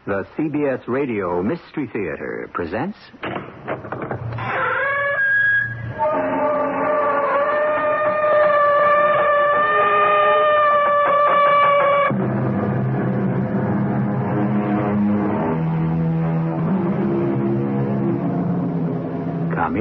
The CBS Radio Mystery Theater presents... Come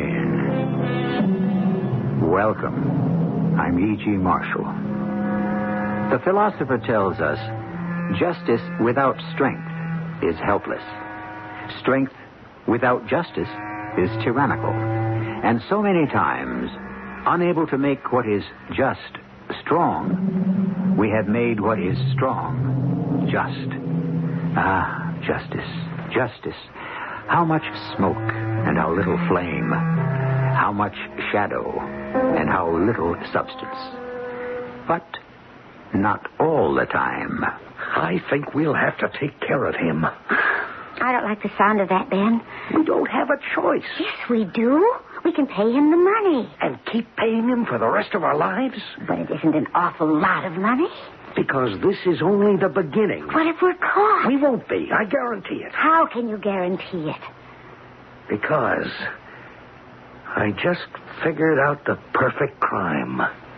in. Welcome. I'm E.G. Marshall. The philosopher tells us justice without strength is helpless. Strength without justice is tyrannical. And so many times, unable to make what is just strong, we have made what is strong just. Ah, justice. Justice. How much smoke and how little flame. How much shadow and how little substance. But not all the time. I think we'll have to take care of him. I don't like the sound of that, Ben. We don't have a choice. Yes, we do. We can pay him the money. And keep paying him for the rest of our lives? But it isn't an awful lot of money. Because this is only the beginning. What if we're caught? We won't be. I guarantee it. How can you guarantee it? Because I just figured out the perfect crime.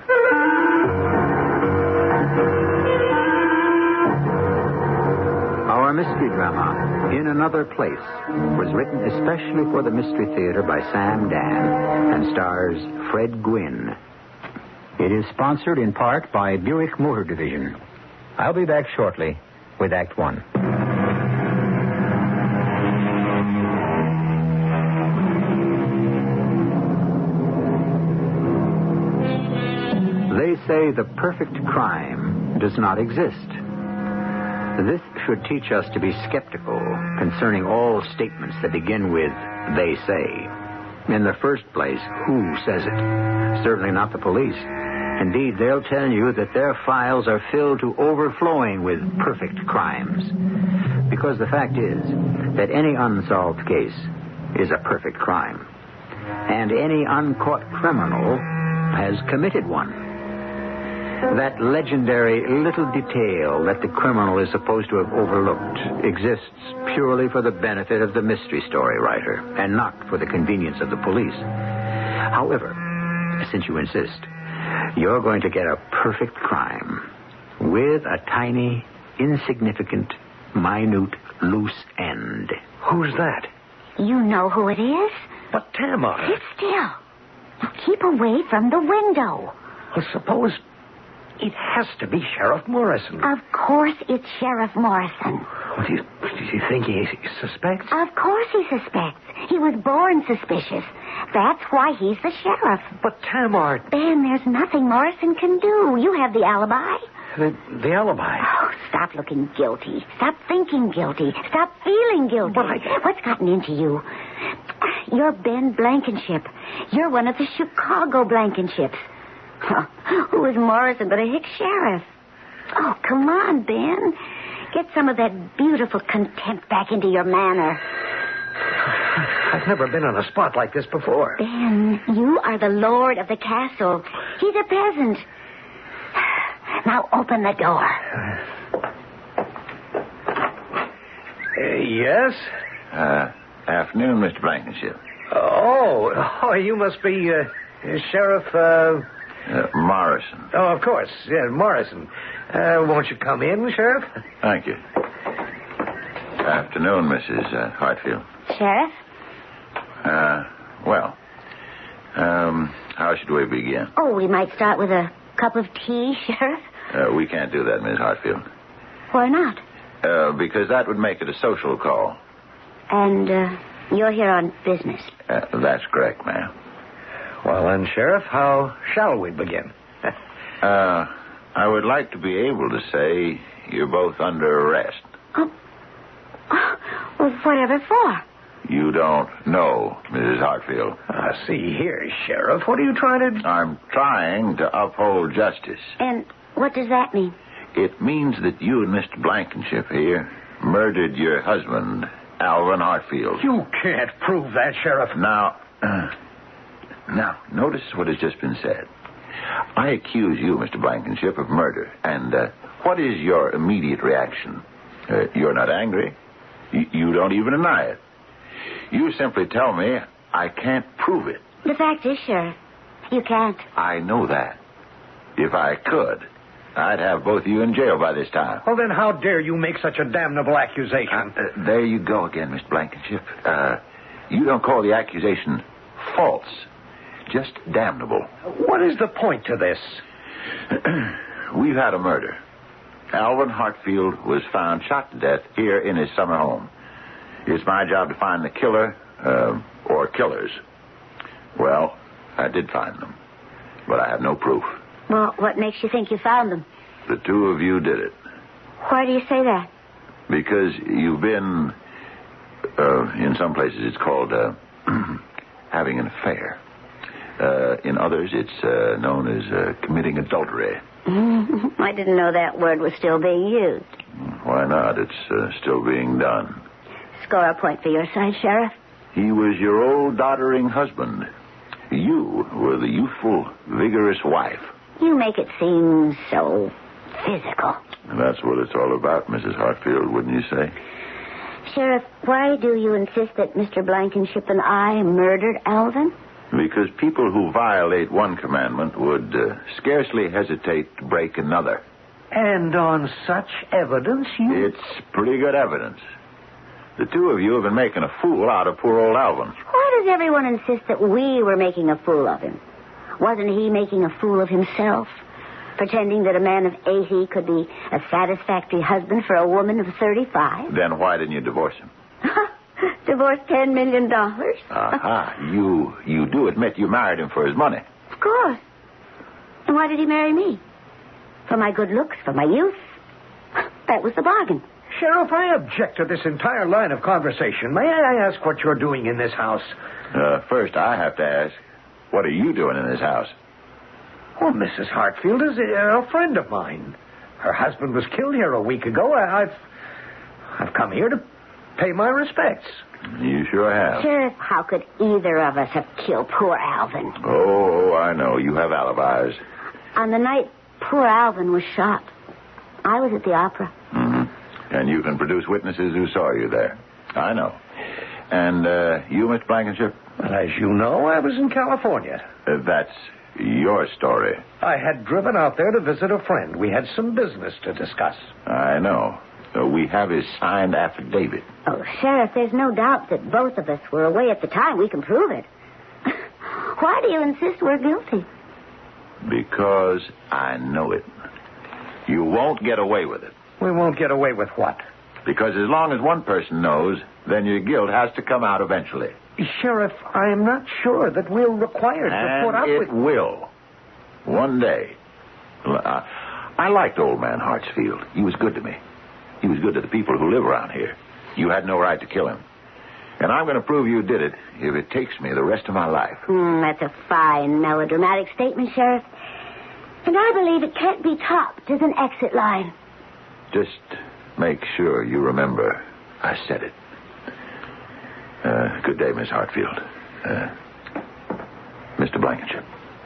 Our mystery drama, In Another Place, was written especially for the Mystery Theater by Sam Dan and stars Fred Gwynne. It is sponsored in part by Buick Motor Division. I'll be back shortly with Act One. They say the perfect crime does not exist. This should teach us to be skeptical concerning all statements that begin with, they say. In the first place, who says it? Certainly not the police. Indeed, they'll tell you that their files are filled to overflowing with perfect crimes. Because the fact is that any unsolved case is a perfect crime. And any uncaught criminal has committed one. That legendary little detail that the criminal is supposed to have overlooked exists purely for the benefit of the mystery story writer and not for the convenience of the police. However, since you insist, you're going to get a perfect crime with a tiny, insignificant, minute, loose end. Who's that? You know who it is? But Tamar. Sit still. Now keep away from the window. Well, suppose it has to be Sheriff Morrison. Of course it's Sheriff Morrison. What, do you think he suspects? Of course he suspects. He was born suspicious. That's why he's the sheriff. But Tamar... Ben, there's nothing Morrison can do. You have the alibi. The alibi? Oh, stop looking guilty. Stop thinking guilty. Stop feeling guilty. But What's gotten into you? You're Ben Blankenship. You're one of the Chicago Blankenships. Who is Morrison but a hick sheriff? Oh, come on, Ben. Get some of that beautiful contempt back into your manner. I've never been on a spot like this before. Ben, you are the lord of the castle. He's a peasant. Now open the door. Yes? Afternoon, Mr. Blankenship. Oh, you must be Sheriff... Morrison. Oh, of course. Yeah, Morrison. Won't you come in, Sheriff? Thank you. Afternoon, Mrs. Hartfield. Sheriff? How should we begin? Oh, we might start with a cup of tea, Sheriff. We can't do that, Miss Hartfield. Why not? Because that would make it a social call. And you're here on business. That's correct, ma'am. Well, then, Sheriff, how shall we begin? I would like to be able to say you're both under arrest. Well, whatever for? You don't know, Mrs. Hartfield. See here, Sheriff. What are you trying to... I'm trying to uphold justice. And what does that mean? It means that you and Mr. Blankenship here murdered your husband, Alvin Hartfield. You can't prove that, Sheriff. Now, notice what has just been said. I accuse you, Mr. Blankenship, of murder. And what is your immediate reaction? You're not angry. You don't even deny it. You simply tell me I can't prove it. The fact is, Sheriff, you can't. I know that. If I could, I'd have both of you in jail by this time. Well, then how dare you make such a damnable accusation? There you go again, Miss Blankenship. You don't call the accusation false, just damnable. What is the point to this? We've had a murder. Alvin Hartfield was found shot to death here in his summer home. It's my job to find the killer, or killers. Well, I did find them, but I have no proof. Well, what makes you think you found them? The two of you did it. Why do you say that? Because you've been, in some places it's called having an affair. In others it's known as committing adultery. I didn't know that word was still being used. Why not? It's still being done. Score a point for your side, Sheriff. He was your old doddering husband. You were the youthful, vigorous wife. You make it seem so physical. And that's what it's all about, Mrs. Hartfield, wouldn't you say? Sheriff, why do you insist that Mr. Blankenship and I murdered Alvin? Because people who violate one commandment would scarcely hesitate to break another. And on such evidence, you... It's pretty good evidence. The two of you have been making a fool out of poor old Alvin. Why does everyone insist that we were making a fool of him? Wasn't he making a fool of himself? Pretending that a man of 80 could be a satisfactory husband for a woman of 35? Then why didn't you divorce him? Divorce $10 million? Aha. You do admit you married him for his money. Of course. And why did he marry me? For my good looks, for my youth? That was the bargain. Sheriff, I object to this entire line of conversation. May I ask what you're doing in this house? First, I have to ask, what are you doing in this house? Well, Mrs. Hartfield is a friend of mine. Her husband was killed here a week ago. I've come here to pay my respects. You sure have. Sheriff, how could either of us have killed poor Alvin? Oh, I know. You have alibis. On the night poor Alvin was shot, I was at the opera. Mm-hmm. And you can produce witnesses who saw you there. I know. And you, Mr. Blankenship? Well, as you know, I was in California. That's your story. I had driven out there to visit a friend. We had some business to discuss. I know. We have his signed affidavit. Oh, Sheriff, there's no doubt that both of us were away at the time. We can prove it. Why do you insist we're guilty? Because I know it. You won't get away with it. We won't get away with what? Because as long as one person knows, then your guilt has to come out eventually. Sheriff, I am not sure that we're required to put up with... it will. One day. I liked old man Hartsfield. He was good to me. He was good to the people who live around here. You had no right to kill him. And I'm going to prove you did it if it takes me the rest of my life. That's a fine melodramatic statement, Sheriff. And I believe it can't be topped as an exit line. Just make sure you remember I said it. Good day, Miss Hartfield. Mr. Blankenship.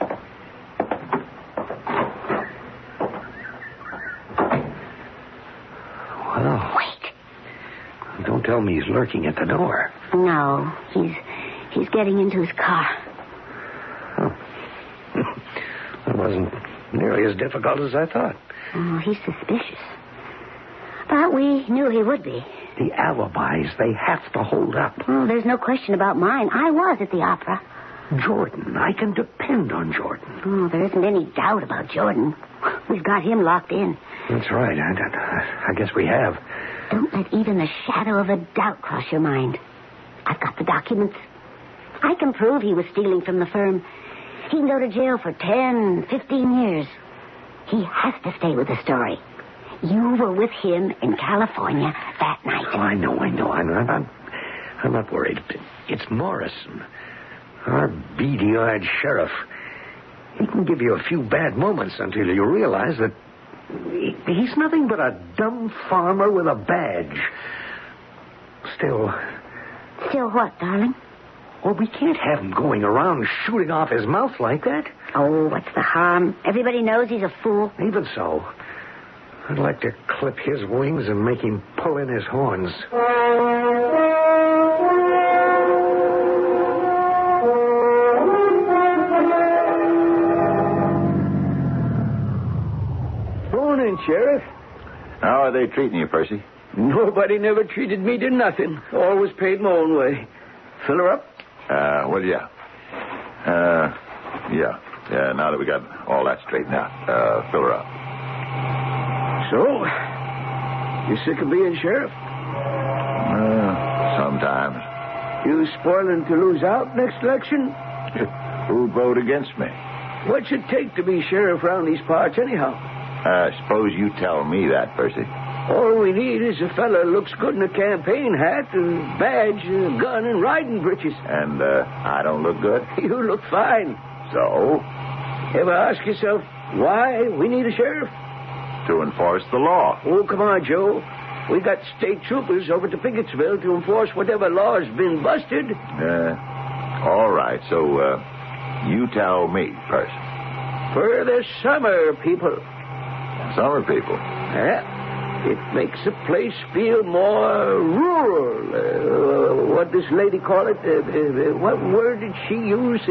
Well, wait. Don't tell me he's lurking at the door. No, he's getting into his car. Oh. That wasn't nearly as difficult as I thought. Oh, he's suspicious. But we knew he would be. The alibis, they have to hold up. Oh, there's no question about mine. I was at the opera. Jordan, I can depend on Jordan. Oh, there isn't any doubt about Jordan. We've got him locked in. That's right. I guess we have. Don't let even the shadow of a doubt cross your mind. I've got the documents. I can prove he was stealing from the firm. He can go to jail for 10, 15 years. He has to stay with the story. You were with him in California that night. Oh, I know. I'm not worried. It's Morrison, our beady-eyed sheriff. He can give you a few bad moments until you realize that he's nothing but a dumb farmer with a badge. Still... Still what, darling? Well, we can't have him going around shooting off his mouth like that. Oh, what's the harm? Everybody knows he's a fool. Even so. I'd like to clip his wings and make him pull in his horns. Morning, Sheriff. How are they treating you, Percy? Nobody never treated me to nothing. Always paid my own way. Fill her up? Well, yeah. Yeah, now that we got all that straightened out, fill her up. So, you sick of being sheriff? Sometimes. You spoiling to lose out next election? Who'd vote against me? What's it take to be sheriff around these parts anyhow? Suppose you tell me that, Percy. All we need is a fella who looks good in a campaign hat, a badge, a gun, and riding breeches. And, I don't look good? You look fine. So? Ever ask yourself why we need a sheriff? To enforce the law. Oh, come on, Joe. We got state troopers over to Pickettsville to enforce whatever law's been busted. All right, so, you tell me, Percy. For the summer people. Summer people? Yeah. It makes a place feel more rural. What does lady call it? What word did she use?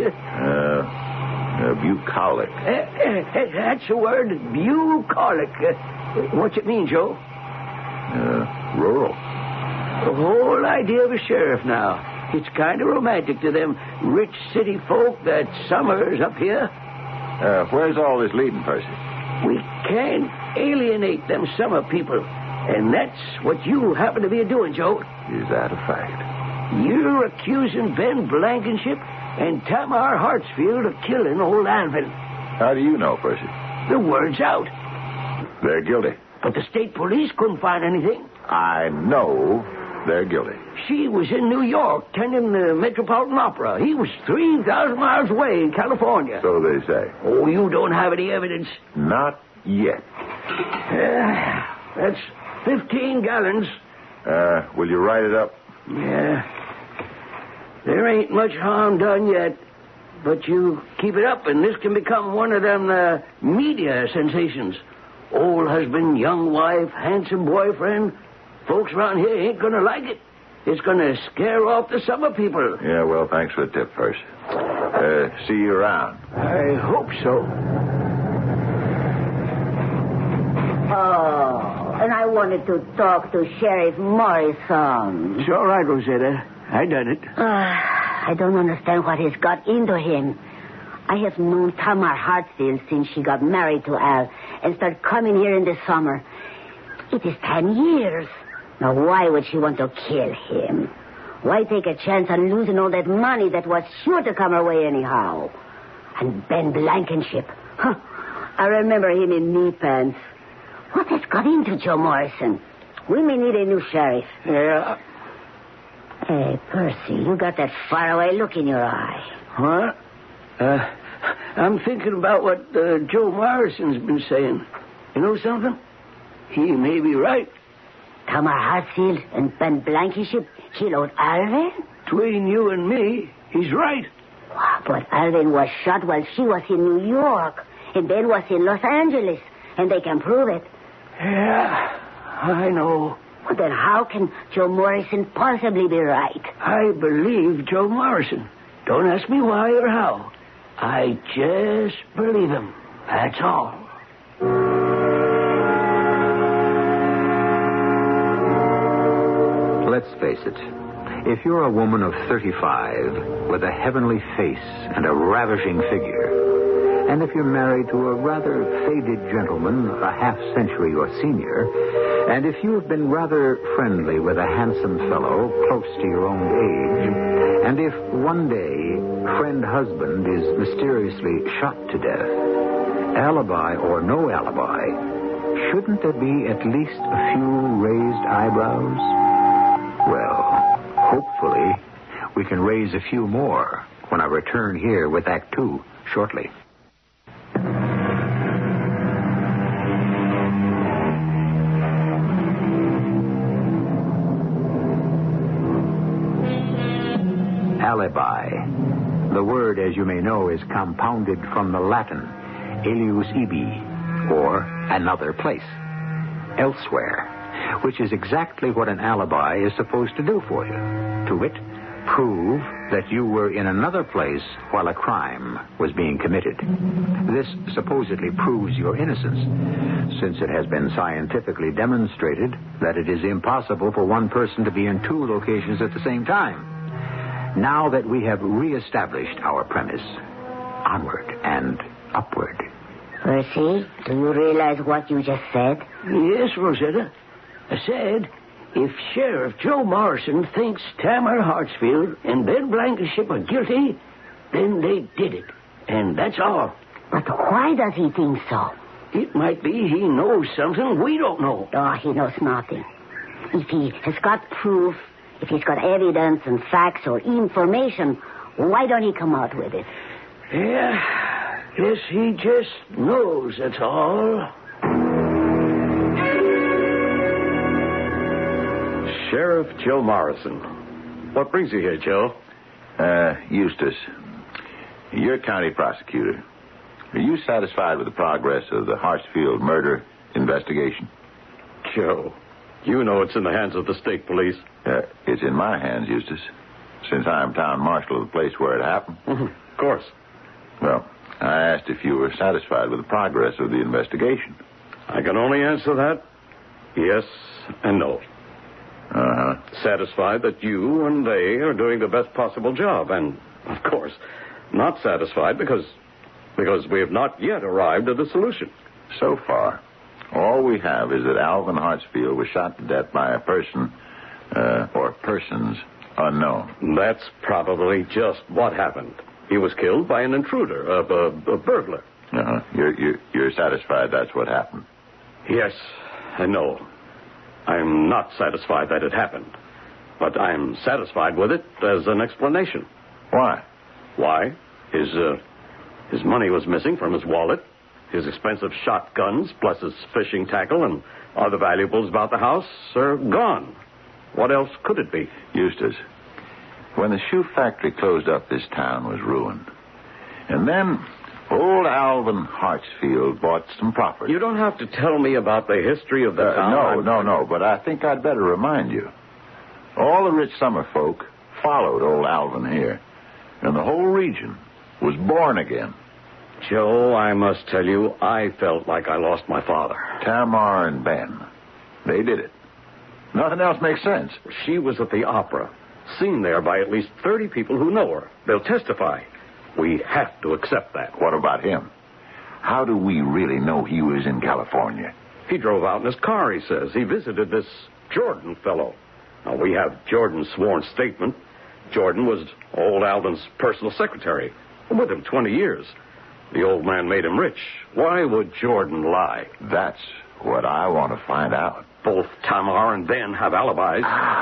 Bucolic. That's the word, bucolic. What's it mean, Joe? Rural. The whole idea of a sheriff now. It's kind of romantic to them rich city folk that summer's up here. Where's all this leading, Percy? We can't alienate them summer people. And that's what you happen to be doing, Joe. Is that a fact? You're accusing Ben Blankenship and Tamar Hartsfield of killing old Alvin. How do you know, Percy? The word's out. They're guilty. But the state police couldn't find anything. I know they're guilty. She was in New York, tending the Metropolitan Opera. He was 3,000 miles away in California. So they say. Oh, you don't have any evidence? Not yet. That's 15 gallons. Will you write it up? Yeah. There ain't much harm done yet. But you keep it up, and this can become one of them media sensations. Old husband, young wife, handsome boyfriend. Folks around here ain't going to like it. It's going to scare off the summer people. Yeah, well, thanks for the tip, Percy. See you around. I hope so. Oh, and I wanted to talk to Sheriff Morrison. It's all right, Rosetta. I done it. I don't understand what has got into him. I have known Tamar Hartsfield since she got married to Al and started coming here in the summer. It is 10 years. Now, why would she want to kill him? Why take a chance on losing all that money that was sure to come her way anyhow? And Ben Blankenship. Huh. I remember him in knee pants. What has got into Joe Morrison? We may need a new sheriff. Yeah. Hey, Percy, you got that faraway look in your eye. Huh? I'm thinking about what Joe Morrison's been saying. You know something? He may be right. Tamar Hartsfield and Ben Blankenship killed Alvin? Between you and me, he's right. But Alvin was shot while she was in New York, and Ben was in Los Angeles, and they can prove it. Yeah, I know. Well, then how can Joe Morrison possibly be right? I believe Joe Morrison. Don't ask me why or how. I just believe him. That's all. Let's face it. If you're a woman of 35 with a heavenly face and a ravishing figure, and if you're married to a rather faded gentleman a half-century your senior, and if you have been rather friendly with a handsome fellow close to your own age, and if one day friend husband is mysteriously shot to death, alibi or no alibi, shouldn't there be at least a few raised eyebrows? Well, hopefully we can raise a few more when I return here with Act 2 shortly. Alibi. The word, as you may know, is compounded from the Latin alius ibi, or another place. elsewhere, which is exactly what an alibi is supposed to do for you. To wit, prove that you were in another place while a crime was being committed. This supposedly proves your innocence, since it has been scientifically demonstrated that it is impossible for one person to be in two locations at the same time. Now that we have reestablished our premise, onward and upward. Percy, do you realize what you just said? Yes, Rosetta. I said, if Sheriff Joe Morrison thinks Tamar Hartsfield and Ben Blankenship are guilty, then they did it. And that's all. But why does he think so? It might be he knows something we don't know. Oh, he knows nothing. If he has got proof, if he's got evidence and facts or information, why don't he come out with it? Yeah, guess he just knows, that's all. Sheriff Joe Morrison. What brings you here, Joe? Eustace, you're county prosecutor. Are you satisfied with the progress of the Hartsfield murder investigation? Joe, you know it's in the hands of the state police. It's in my hands, Eustace, since I am town marshal of the place where it happened. Of course. Well, I asked if you were satisfied with the progress of the investigation. I can only answer that yes and no. Uh-huh. Satisfied that you and they are doing the best possible job, and, of course, not satisfied because we have not yet arrived at a solution. So far, all we have is that Alvin Hartsfield was shot to death by a person, or persons, unknown. That's probably just what happened. He was killed by an intruder, a burglar. Uh-huh. You're satisfied that's what happened? Yes and no. I'm not satisfied that it happened, but I'm satisfied with it as an explanation. Why? Why? His money was missing from his wallet, his expensive shotguns, plus his fishing tackle and other valuables about the house are gone. What else could it be? Eustace, when the shoe factory closed up, this town was ruined. And then old Alvin Hartsfield bought some property. You don't have to tell me about the history of the town. No, but I think I'd better remind you. All the rich summer folk followed old Alvin here, and the whole region was born again. Joe, I must tell you, I felt like I lost my father. Tamar and Ben, they did it. Nothing else makes sense. She was at the opera, seen there by at least 30 people who know her. They'll testify. We have to accept that. What about him? How do we really know he was in California? He drove out in his car, he says. He visited this Jordan fellow. Now, we have Jordan's sworn statement. Jordan was old Alvin's personal secretary. With him 20 years. The old man made him rich. Why would Jordan lie? That's what I want to find out. Both Tamar and Ben have alibis.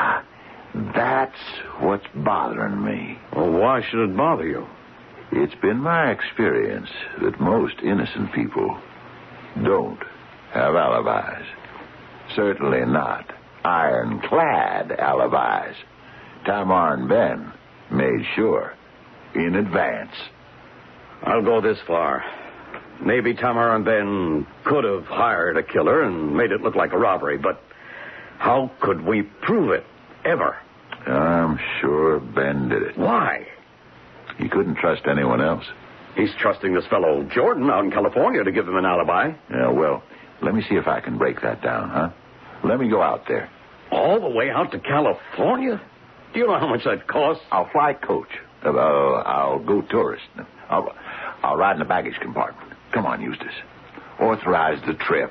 That's what's bothering me. Well, why should it bother you? It's been my experience that most innocent people don't have alibis. Certainly not ironclad alibis. Tamar and Ben made sure in advance. I'll go this far. Maybe Tamar and Ben could have hired a killer and made it look like a robbery, but how could we prove it, ever? I'm sure Ben did it. Why? He couldn't trust anyone else. He's trusting this fellow Jordan out in California to give him an alibi. Yeah, well, let me see if I can break that down, huh? Let me go out there. All the way out to California? Do you know how much that costs? I'll fly coach. I'll go tourist. I'll ride in the baggage compartment. Come on, Eustace. Authorize the trip.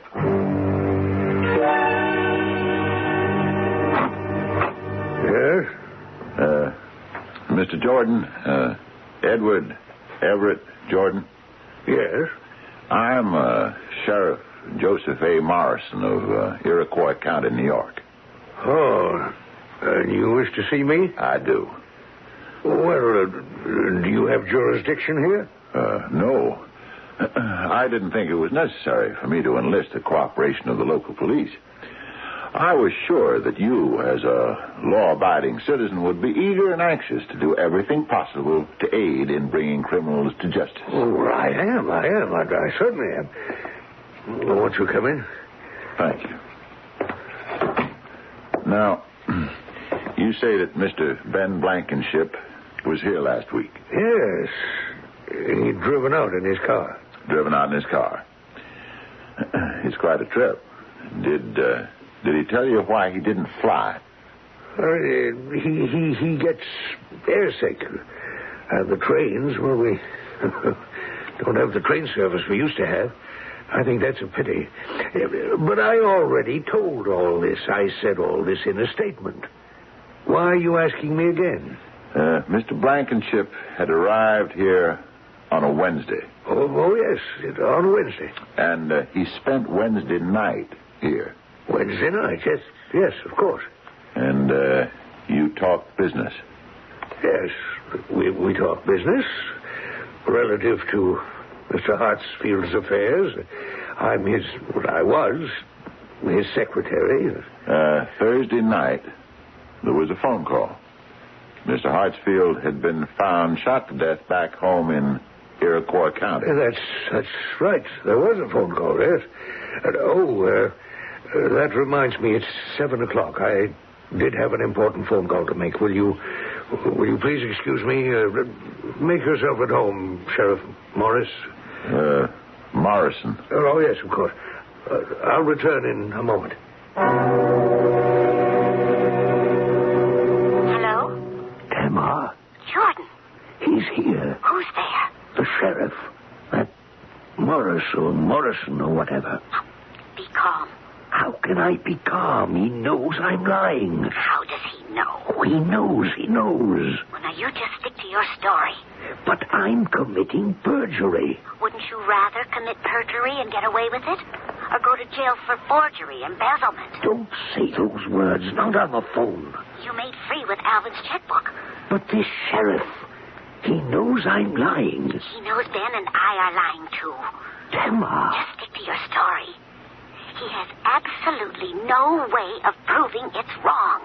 Yes? Mr. Jordan, Edward Everett Jordan. Yes? I'm Sheriff Joseph A. Morrison of Iroquois County, New York. Oh, and you wish to see me? I do. Well, do you have jurisdiction here? No. I didn't think it was necessary for me to enlist the cooperation of the local police. I was sure that you, as a law-abiding citizen, would be eager and anxious to do everything possible to aid in bringing criminals to justice. Oh, I am. I certainly am. Won't you come in? Thank you. Now, you say that Mr. Ben Blankenship was here last week. Yes. He'd driven out in his car. Driven out in his car. It's quite a trip. Did he tell you why he didn't fly? He gets airsick. And the trains, well, we don't have the train service we used to have. I think that's a pity. But I already told all this. I said all this in a statement. Why are you asking me again? Mr. Blankenship had arrived here on a Wednesday. Oh yes, on Wednesday. And he spent Wednesday night here. Wednesday night, yes, of course. And you talked business. Yes, we talk business relative to Mr. Hartsfield's affairs. I was his secretary. Thursday night, there was a phone call. Mr. Hartsfield had been found shot to death back home in Iroquois County. That's right. There was a phone call, yes. That reminds me, it's 7:00. I did have an important phone call to make. Will you please excuse me? Make yourself at home, Sheriff Morris. Morrison. Oh, yes, of course. I'll return in a moment. Hello? Tamar, Jordan. he's here. Who's there? The sheriff. That Morrison or whatever. Be calm. How can I be calm? He knows I'm lying. How does he know? Oh, he knows. Well, now you just stick to your story. But I'm committing perjury. Wouldn't you rather commit perjury and get away with it? Or go to jail for forgery, embezzlement? Don't say those words, not on the phone. You made free with Alvin's checkbook. But this sheriff, he knows I'm lying. He knows Ben and I are lying, too. Tamar. Just stick to your story. He has absolutely no way of proving it's wrong.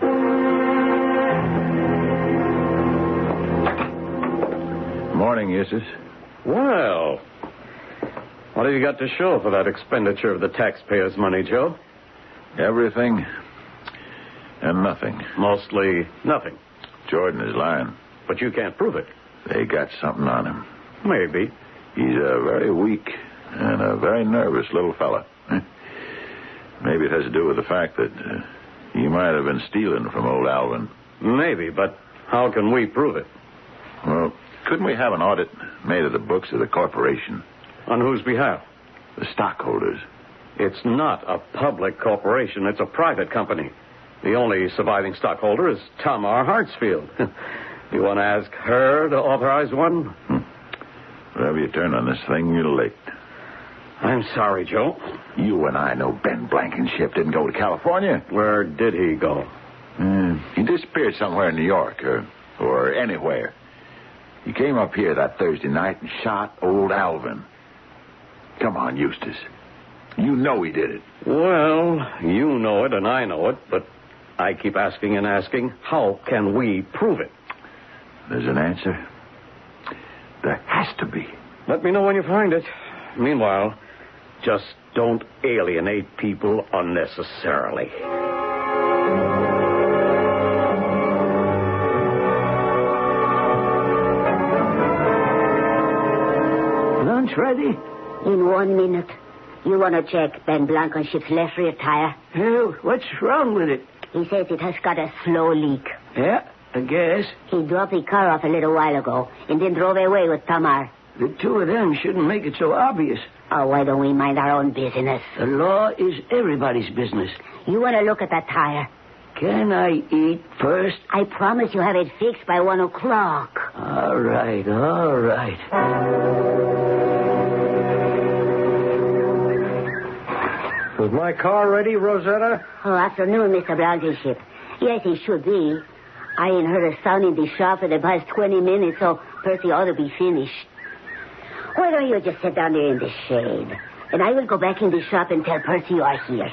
Morning, Eustace. Well, what have you got to show for that expenditure of the taxpayers' money, Joe? Everything and nothing. Mostly nothing. Jordan is lying. But you can't prove it. They got something on him. Maybe. He's a very weak and a very nervous little fella. Maybe it has to do with the fact that he might have been stealing from old Alvin. Maybe, but how can we prove it? Well, couldn't we have an audit made of the books of the corporation? On whose behalf? The stockholders. It's not a public corporation. It's a private company. The only surviving stockholder is Tamar Hartsfield. You want to ask her to authorize one? Whatever you turn on this thing, you're late. I'm sorry, Joe. You and I know Ben Blankenship didn't go to California. Where did he go? He disappeared somewhere in New York or anywhere. He came up here that Thursday night and shot old Alvin. Come on, Eustace. You know he did it. Well, you know it and I know it, but I keep asking and asking, how can we prove it? There's an answer. There has to be. Let me know when you find it. Meanwhile, just don't alienate people unnecessarily. Lunch ready? In 1 minute. You want to check Ben Blankenship's left rear tire? Hell, what's wrong with it? He says it has got a slow leak. Yeah, I guess. He dropped the car off a little while ago and then drove away with Tamar. The two of them shouldn't make it so obvious. Oh, why don't we mind our own business? The law is everybody's business. You want to look at that tire? Can I eat first? I promise you have it fixed by 1 o'clock. All right. Was my car ready, Rosetta? Oh, afternoon, Mr. Blankenship. Yes, it should be. I ain't heard a sound in the shop for the past 20 minutes, so Percy ought to be finished. Why don't you just sit down there in the shade? And I will go back in the shop and tell Percy you are here.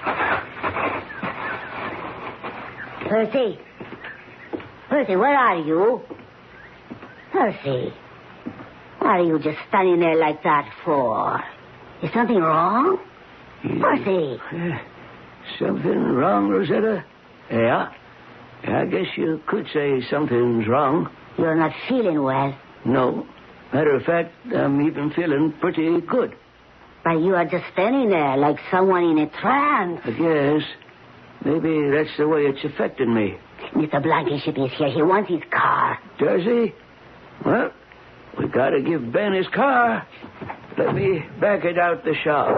Percy? Percy, where are you? Percy? What are you just standing there like that for? Is something wrong? Percy? Something wrong, Rosetta? Yeah. I guess you could say something's wrong. You're not feeling well. No. Matter of fact, I'm even feeling pretty good. But you are just standing there like someone in a trance. I guess. Maybe that's the way it's affecting me. Mr. Blankenship is here. He wants his car. Does he? Well, we gotta give Ben his car. Let me back it out the shop.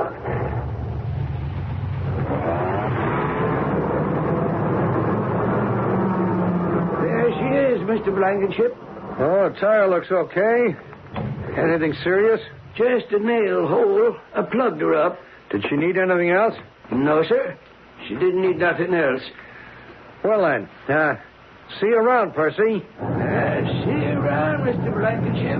There she is, Mr. Blankenship. Oh, tire looks okay. Anything serious? Just a nail hole. I plugged her up. Did she need anything else? No, sir. She didn't need nothing else. Well, then, see you around, Percy. See you around, Mr. Blankenship.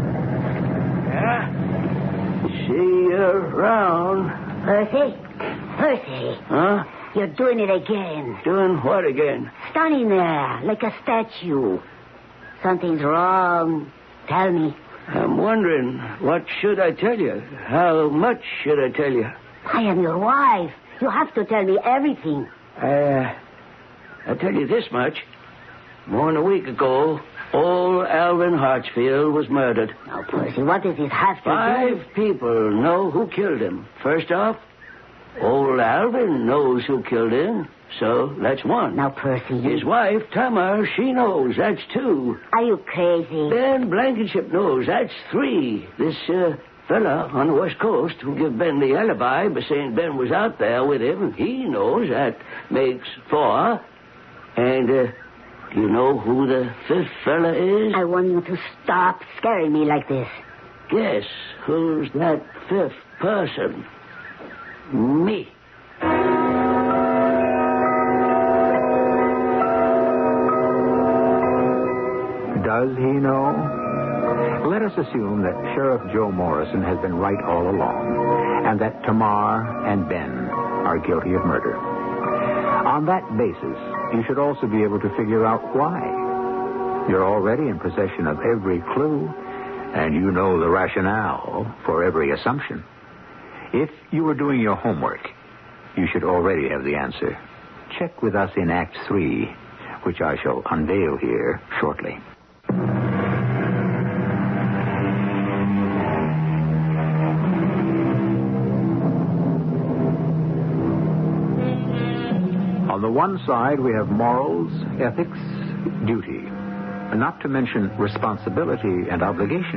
See you around. Percy. Huh? You're doing it again. Doing what again? Standing there like a statue. Something's wrong. Tell me. I'm wondering, what should I tell you? How much should I tell you? I am your wife. You have to tell me everything. I'll tell you this much. More than a week ago, old Alvin Hartsfield was murdered. Now, Percy, what does this have to do? 5 people know who killed him. First off, old Alvin knows who killed him, so that's 1. Now, Percy, His wife, Tamar, she knows. That's 2. Are you crazy? Ben Blankenship knows. That's 3. This fella on the West Coast who gave Ben the alibi by saying Ben was out there with him, he knows. That makes 4. And do you know who the 5th fella is? I want you to stop scaring me like this. Guess who's that 5th person? Me. Does he know? Let us assume that Sheriff Joe Morrison has been right all along, and that Tamar and Ben are guilty of murder. On that basis, you should also be able to figure out why. You're already in possession of every clue, and you know the rationale for every assumption. If you were doing your homework, you should already have the answer. Check with us in Act 3, which I shall unveil here shortly. On the one side, we have morals, ethics, duty, not to mention responsibility and obligation.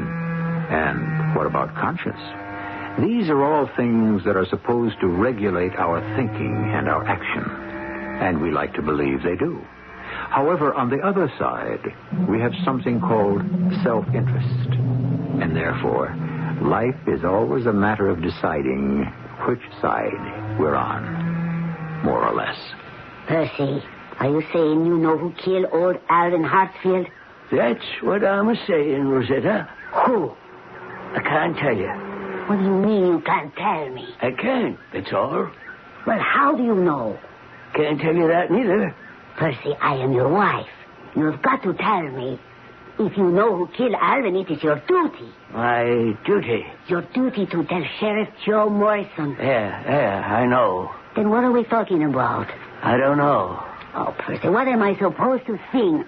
And what about conscience? These are all things that are supposed to regulate our thinking and our action, and we like to believe they do. However, on the other side, we have something called self-interest, and therefore, life is always a matter of deciding which side we're on, more or less. Percy, are you saying you know who killed old Alvin Hartsfield? That's what I'm saying, Rosetta. Who? I can't tell you. What do you mean you can't tell me? I can't, that's all. Well, how do you know? Can't tell you that neither. Percy, I am your wife. You've got to tell me. If you know who killed Alvin, it is your duty. My duty? Your duty to tell Sheriff Joe Morrison. Yeah, I know. Then what are we talking about? I don't know. Oh, Percy, what am I supposed to think?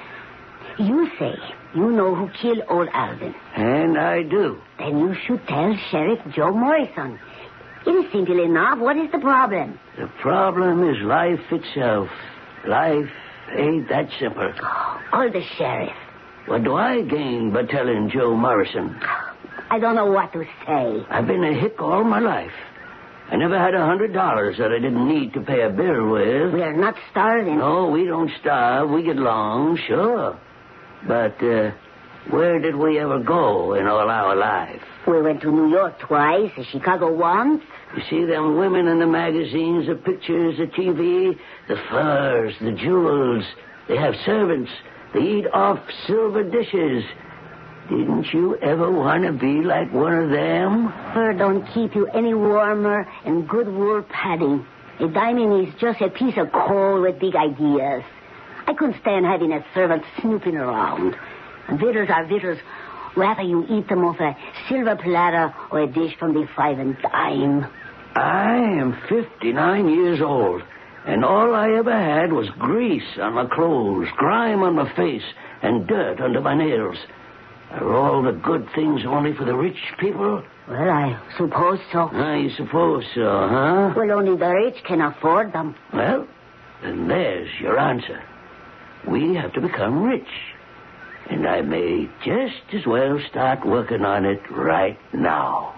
You say you know who killed old Alvin. And I do. Then you should tell Sheriff Joe Morrison. It is simple enough. What is the problem? The problem is life itself. Life ain't that simple. Call the sheriff. What do I gain by telling Joe Morrison? I don't know what to say. I've been a hick all my life. I never had $100 that I didn't need to pay a bill with. We are not starving. No, we don't starve. We get along, sure. But where did we ever go in all our life? We went to New York twice, Chicago once. You see them women in the magazines, the pictures, the TV, the furs, the jewels. They have servants. They eat off silver dishes. Didn't you ever want to be like one of them? Fur don't keep you any warmer and good wool padding. A diamond is just a piece of coal with big ideas. I couldn't stand having a servant snooping around. And victuals are victuals, whether you eat them off a silver platter or a dish from the 5 and dime. I am 59 years old, And all I ever had was grease on my clothes, grime on my face, and dirt under my nails. Are all the good things only for the rich people? Well, I suppose so. I suppose so, huh? Well, only the rich can afford them. Well, then there's your answer. We have to become rich. And I may just as well start working on it right now.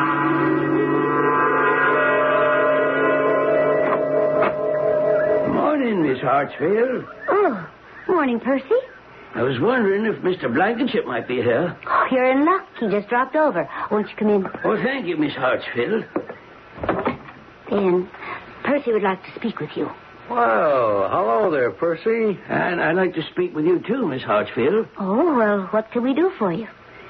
Morning, Miss Hartsfield. Oh, morning, Percy. I was wondering if Mr. Blankenship might be here. Oh, you're in luck. He just dropped over. Won't you come in? Oh, thank you, Miss Hartsfield. Ben, Percy would like to speak with you. Well, hello there, Percy. And I'd like to speak with you, too, Miss Hartsfield. Oh, well, what can we do for you?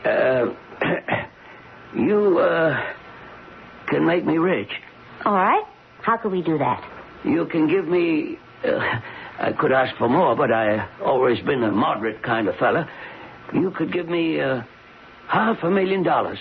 You can make me rich. All right. How can we do that? You can give me... I could ask for more, but I always been a moderate kind of fella. You could give me $500,000.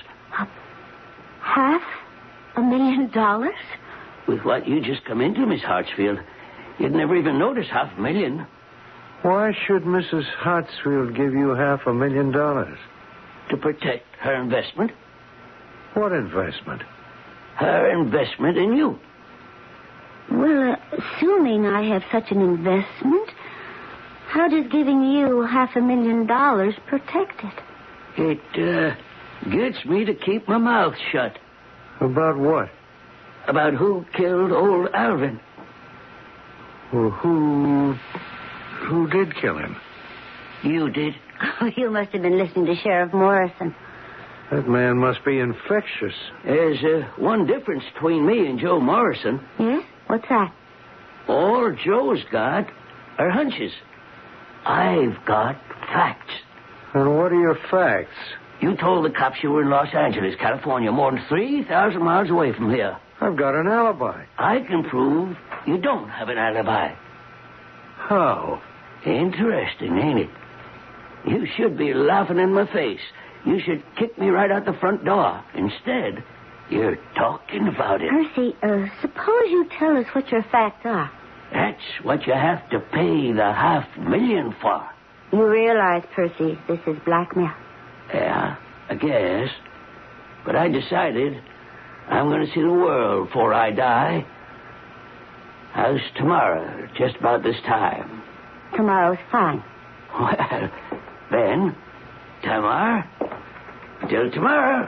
$500,000? With what you just come into, Miss Hartsfield, you'd never even notice $500,000. Why should Mrs. Hartsfield give you $500,000? To protect her investment. What investment? Her investment in you. Well, assuming I have such an investment, how does giving you $500,000 protect it? It gets me to keep my mouth shut. About what? About who killed old Alvin. Well, who did kill him? You did. Oh, you must have been listening to Sheriff Morrison. That man must be infectious. There's one difference between me and Joe Morrison. Yes? What's that? All Joe's got are hunches. I've got facts. And what are your facts? You told the cops you were in Los Angeles, California, more than 3,000 miles away from here. I've got an alibi. I can prove you don't have an alibi. How? Interesting, ain't it? You should be laughing in my face. You should kick me right out the front door. Instead, you're talking about it. Percy, suppose you tell us what your facts are. That's what you have to pay the $500,000 for. You realize, Percy, this is blackmail. Yeah, I guess. But I decided I'm going to see the world before I die. How's tomorrow, just about this time? Tomorrow's fine. Well, then, Tamar, till tomorrow.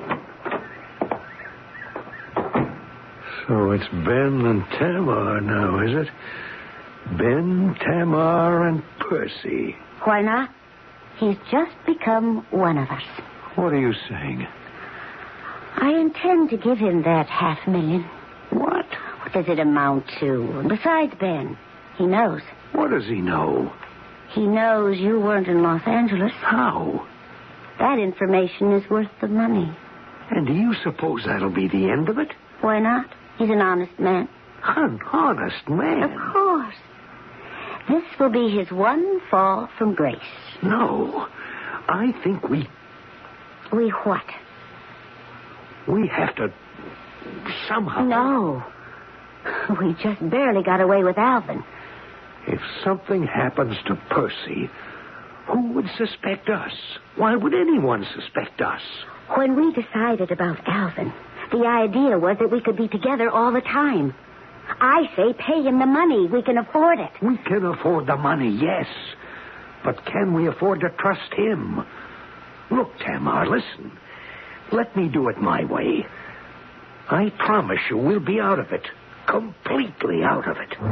So it's Ben and Tamar now, is it? Ben, Tamar, and Percy. Why not? He's just become one of us. What are you saying? I intend to give him that $500,000. What? What does it amount to? And besides, Ben, he knows. What does he know? He knows you weren't in Los Angeles. How? That information is worth the money. And do you suppose that'll be the end of it? Why not? He's an honest man. An honest man? Of course. This will be his one fall from grace. No. I think we what? We have to somehow... No. We just barely got away with Alvin. If something happens to Percy, who would suspect us? Why would anyone suspect us? When we decided about Alvin, the idea was that we could be together all the time. I say pay him the money. We can afford it. We can afford the money, yes. But can we afford to trust him? Look, Tamar, listen. Let me do it my way. I promise you we'll be out of it. Completely out of it.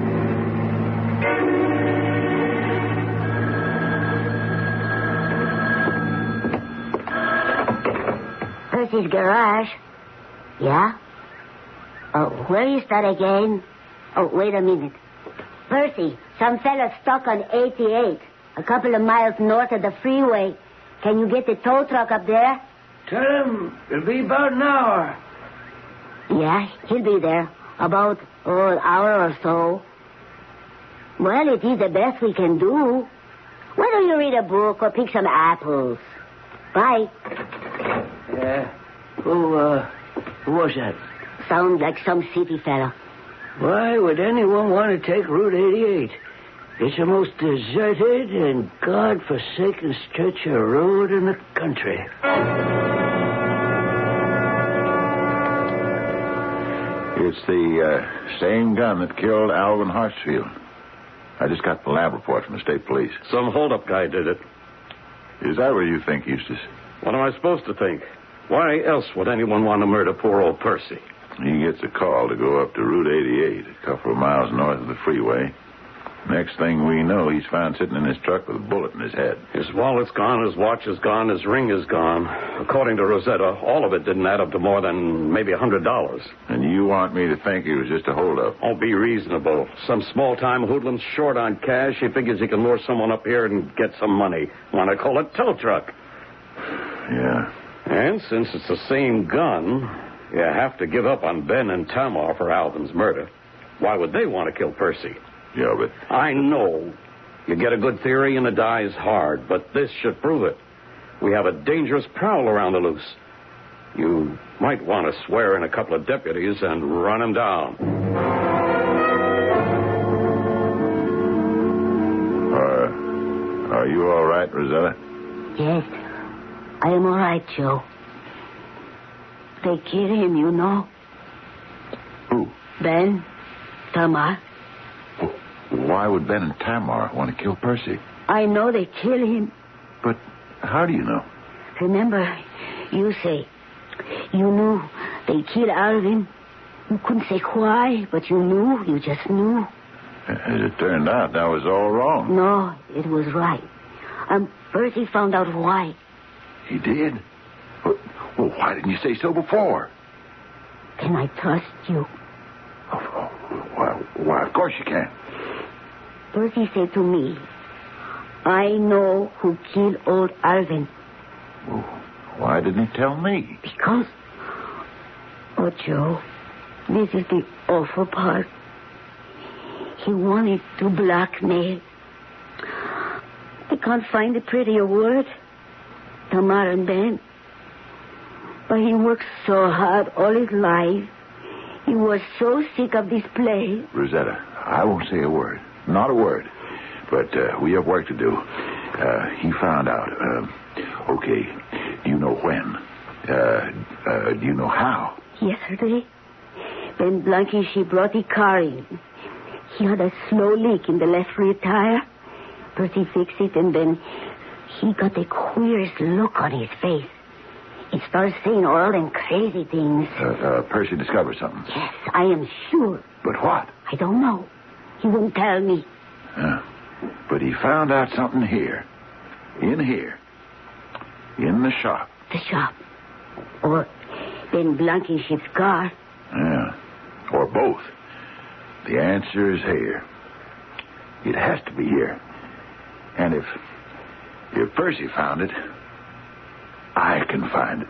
Percy's garage. Yeah? Oh, where is that again? Oh, wait a minute. Percy, some fella stuck on 88, a couple of miles north of the freeway. Can you get the tow truck up there? Tell him it'll be about an hour. Yeah, he'll be there. About, an hour or so. Well, it is the best we can do. Why don't you read a book or pick some apples? Bye. Who was that? Sounds like some city fella. Why would anyone want to take Route 88? It's the most deserted and God-forsaken stretch of road in the country. It's the same gun that killed Alvin Hartsfield. I just got the lab report from the state police. Some holdup guy did it. Is that what you think, Eustace? What am I supposed to think? Why else would anyone want to murder poor old Percy? He gets a call to go up to Route 88, a couple of miles north of the freeway. Next thing we know, he's found sitting in his truck with a bullet in his head. His wallet's gone, his watch is gone, his ring is gone. According to Rosetta, all of it didn't add up to more than maybe $100. And you want me to think it was just a holdup? Oh, be reasonable. Some small-time hoodlum's short on cash. He figures he can lure someone up here and get some money. Want to call it tow truck. Yeah. And since it's the same gun, you have to give up on Ben and Tamar for Alvin's murder. Why would they want to kill Percy? Yeah, but... I know. You get a good theory and it dies hard, but this should prove it. We have a dangerous prowler around the loose. You might want to swear in a couple of deputies and run him down. Are you all right, Rosetta? Yes, I am all right, Joe. They killed him, you know. Who? Ben, Tamar. Why would Ben and Tamar want to kill Percy? I know they killed him. But how do you know? Remember, you say you knew they killed Alvin. You couldn't say why, but you knew. You just knew. As it turned out, that was all wrong. No, it was right. Percy found out why. He did? Well, why didn't you say so before? Can I trust you? Why, of course you can. Percy said to me, I know who killed old Alvin. Well, why didn't he tell me? Because... Oh, Joe, this is the awful part. He wanted to blackmail. I can't find a prettier word. Tamar and Ben. But he worked so hard all his life. He was so sick of this play. Rosetta, I won't say a word. Not a word. But we have work to do. He found out. Okay. Do you know when? Do you know how? Yesterday, Ben Blankenship brought the car in. He had a slow leak in the left rear tire. Percy fixed it, and then he got the queerest look on his face. He started saying all them crazy things. Percy discovered something. Yes, I am sure. But what? I don't know. He wouldn't tell me. But he found out something here. In here. In the shop. The shop. Or Ben Blankenship's car. Yeah. Or both. The answer is here. It has to be here. And if Percy found it, I can find it.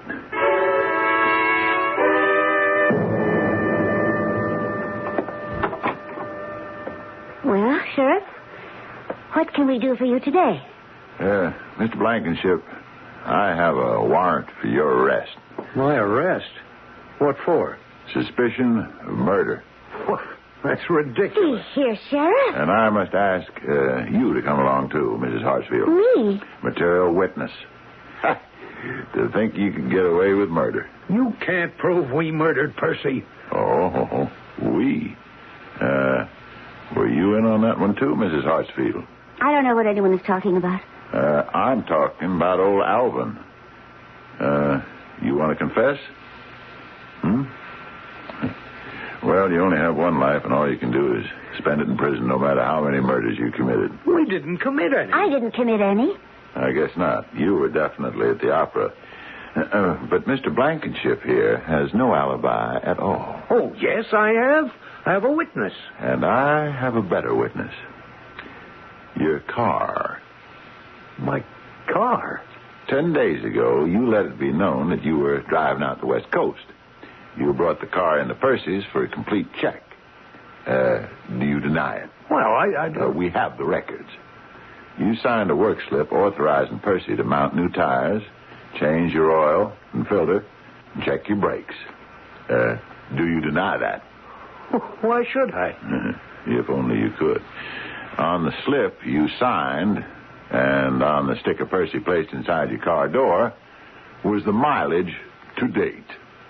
Well, Sheriff, what can we do for you today? Mr. Blankenship, I have a warrant for your arrest. My arrest? What for? Suspicion of murder. What? That's ridiculous. See here, Sheriff. And I must ask you to come along, too, Mrs. Hartsfield. Me? Material witness. To think you could get away with murder. You can't prove we murdered Percy. Oh, we. Were you in on that one, too, Mrs. Hartsfield? I don't know what anyone is talking about. I'm talking about old Alvin. You want to confess? Well, you only have one life, and all you can do is spend it in prison no matter how many murders you committed. We didn't commit any. I didn't commit any. I guess not. You were definitely at the opera. But Mr. Blankenship here has no alibi at all. Oh, yes, I have. I have a witness. And I have a better witness. Your car. My car? 10 days ago, you let it be known that you were driving out the West Coast. You brought the car into Percy's for a complete check. Do you deny it? Well, I don't... We have the records. You signed a work slip authorizing Percy to mount new tires, change your oil and filter, and check your brakes. Do you deny that? Why should I? If only you could. On the slip you signed, and on the sticker Percy placed inside your car door, was the mileage to date.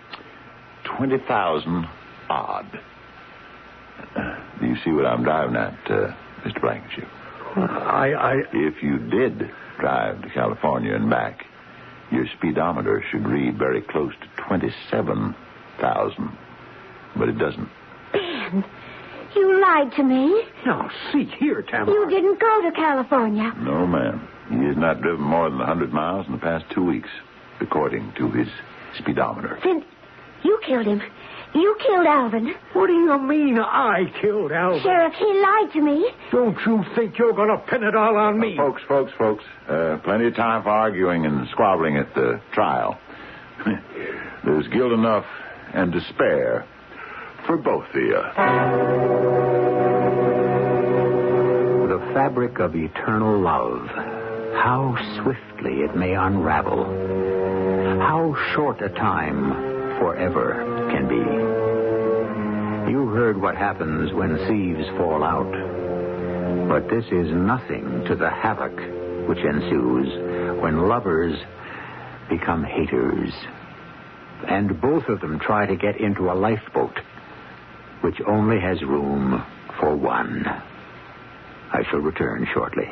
20,000 odd. Do you see what I'm driving at, Mr. Blankenship? If you did drive to California and back, your speedometer should read very close to 27,000. But it doesn't. Ben, you lied to me. Now, see here, Tamara. You didn't go to California. No, ma'am. He has not driven more than 100 miles in the past 2 weeks, according to his speedometer. Then you killed him. You killed Alvin. What do you mean I killed Alvin? Sheriff, he lied to me. Don't you think you're going to pin it all on me? Folks. Plenty of time for arguing and squabbling at the trial. There's guilt enough and to spare for both of you. The fabric of eternal love. How swiftly it may unravel. How short a time forever can be. You heard what happens when thieves fall out. But this is nothing to the havoc which ensues when lovers become haters. And both of them try to get into a lifeboat which only has room for one. I shall return shortly.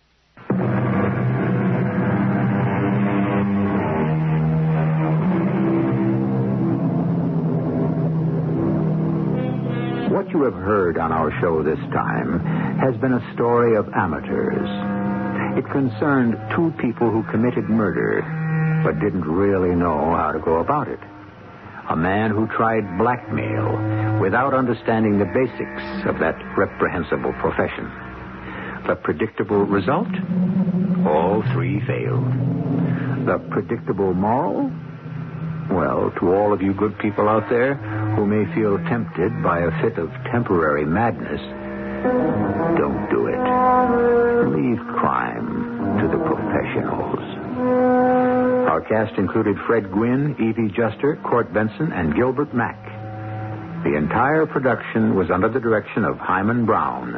What you have heard on our show this time has been a story of amateurs. It concerned two people who committed murder, but didn't really know how to go about it. A man who tried blackmail without understanding the basics of that reprehensible profession. The predictable result? All three failed. The predictable moral? Well, to all of you good people out there who may feel tempted by a fit of temporary madness, don't do it. Leave crime to the professionals. Our cast included Fred Gwynne, Evie Juster, Court Benson, and Gilbert Mack. The entire production was under the direction of Hyman Brown.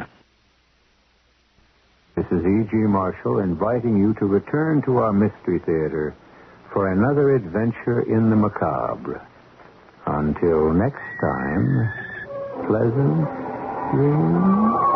This is E.G. Marshall inviting you to return to our Mystery Theater for another adventure in the macabre. Until next time, pleasant dreams.